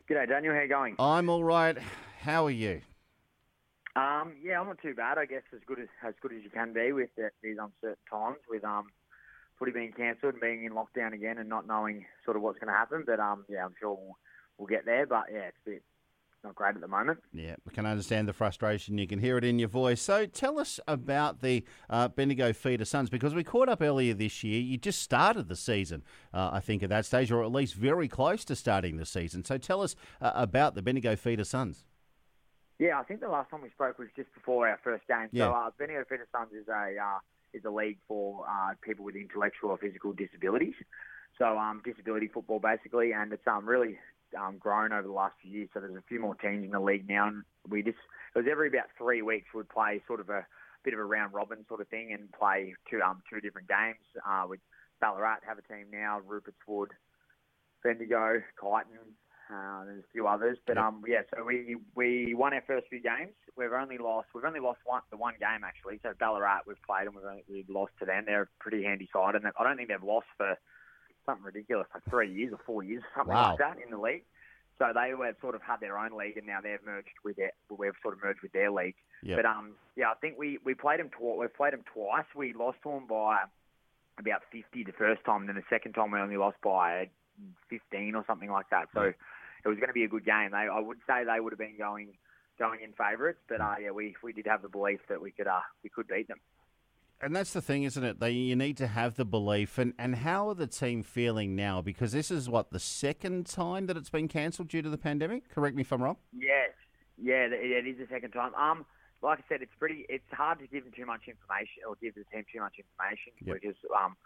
G'day, Daniel. How you going? I'm all right. How are you? Yeah, I'm not too bad. I guess as good as you can be with these uncertain times, with footy being cancelled and being in lockdown again, and not knowing sort of what's going to happen. But yeah, I'm sure we'll get there. But yeah, it's a bit not great at the moment. Yeah, we can understand the frustration. You can hear it in your voice. So tell us about the Bendigo Feeder Suns, because we caught up earlier this year. You just started the season, I think, at that stage, or at least very close to starting the season. So tell us about the Bendigo Feeder Suns. Yeah, I think the last time we spoke was just before our first game. Yeah. So Bendigo Feeder Suns is a league for people with intellectual or physical disabilities. So disability football basically, and it's really grown over the last few years. So there's a few more teams in the league now, and it was every about 3 weeks we'd play sort of a bit of a round robin sort of thing and play two different games. With Ballarat have a team now, Rupert's Wood, Bendigo, Kyneton. There's a few others, but so we won our first few games. We've only lost the one game actually. So Ballarat, we've played and we've lost to them. They're a pretty handy side, and I don't think they've lost for something ridiculous, like 3 years or 4 years, something like that in the league. So they have sort of had their own league, and now they've merged with we've sort of merged with their league. Yep. But I think we played them We've played them twice. We lost to them by about 50 the first time, and then the second time we only lost by 15 or something like that. So it was going to be a good game. I would say they would have been going in favourites, but we did have the belief that we could beat them. And that's the thing, isn't it? You need to have the belief. And how are the team feeling now? Because this is, the second time that it's been cancelled due to the pandemic? Correct me if I'm wrong. Yes. Yeah, it is the second time. Like I said, it's hard to give them too much information or give the team too much information because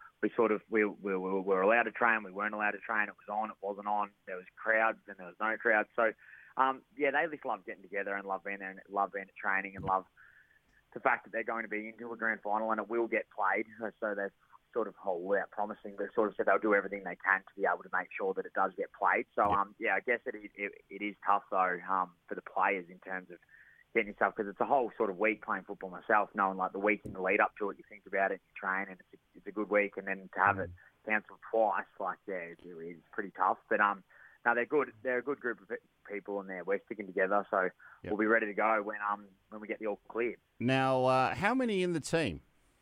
we were allowed to train, we weren't allowed to train, it was on, it wasn't on, there was crowds, then there was no crowds. So, they just love getting together and love being there and love being at training and love the fact that they're going to be into a grand final and it will get played. So they've sort of without promising, but sort of said they'll do everything they can to be able to make sure that it does get played. So, I guess it is tough though for the players in terms of getting yourself, because it's a whole sort of week playing football myself, knowing like the week in the lead up to it, you think about it, you train, and it's a good week, and then to have it cancelled twice, it is pretty tough. But no, they're good. They're a good group of people, and we're sticking together, so we'll be ready to go when we get the all cleared. Now, how many in the team?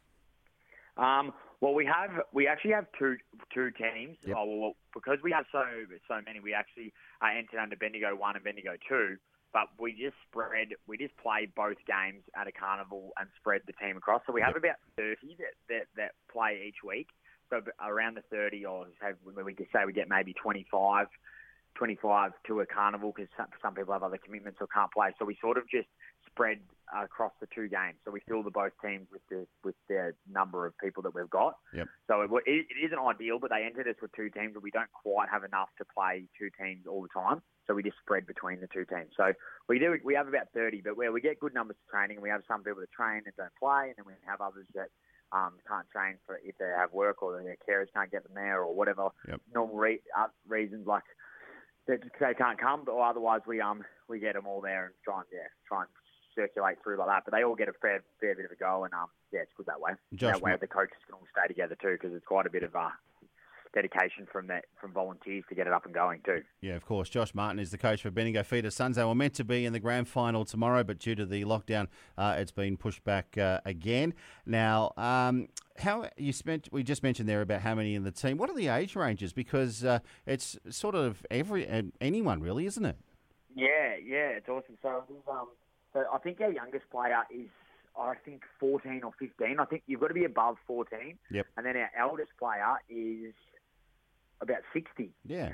Well, we actually have two teams. Yep. Because we have so many, we actually entered under Bendigo 1 and Bendigo 2. But we just play both games at a carnival and spread the team across. So we have about 30 that play each week. So around the 30, or we could say we get maybe 25 to a carnival, because some people have other commitments or can't play. So we sort of just spread across the two games. So we fill both teams with the number of people that we've got. Yep. So it isn't ideal, but they entered us with two teams, but we don't quite have enough to play two teams all the time. So we just spread between the two teams. So we have about 30, but where we get good numbers to training, we have some people that train and don't play, and then we have others that can't train for if they have work or their carers can't get them there or whatever normal reasons, like they can't come, or otherwise we get them all there and try and circulate through like that. But they all get a fair bit of a go, and it's good that way. That way the coaches can all stay together too, because it's quite a bit of dedication from volunteers to get it up and going too. Yeah, of course. Josh Martin is the coach for Bendigo Feeder Suns. They were meant to be in the grand final tomorrow, but due to the lockdown, it's been pushed back again. Now, we just mentioned there about how many in the team. What are the age ranges? Because it's sort of anyone really, isn't it? Yeah, it's awesome. So I think our youngest player is 14 or 15. I think you've got to be above 14. Yep. And then our eldest player is about 60. Yeah.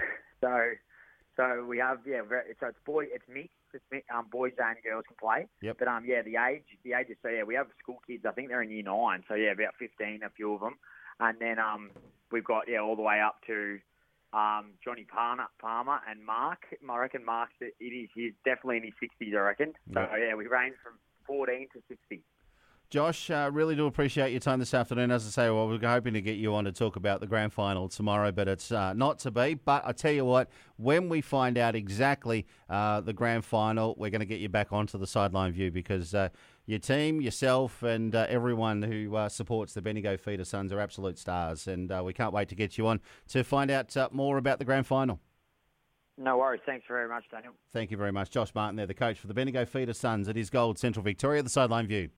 So we have so it's mixed. It's boys and girls can play. Yep. But the age is, so we have school kids. I think they're in year 9. So about 15, a few of them, and then we've got all the way up to Johnny Palmer and Mark. I reckon Mark's he's definitely in his 60s. I reckon. So we range from 14 to 60. Josh, really do appreciate your time this afternoon. As I say, we're hoping to get you on to talk about the grand final tomorrow, but it's not to be. But I tell you what, when we find out exactly the grand final, we're going to get you back onto the sideline view, because your team, yourself, and everyone who supports the Bendigo Feeder Suns are absolute stars, and we can't wait to get you on to find out more about the grand final. No worries. Thanks very much, Daniel. Thank you very much. Josh Martin there, the coach for the Bendigo Feeder Suns at his Gold Central Victoria, the Sideline View.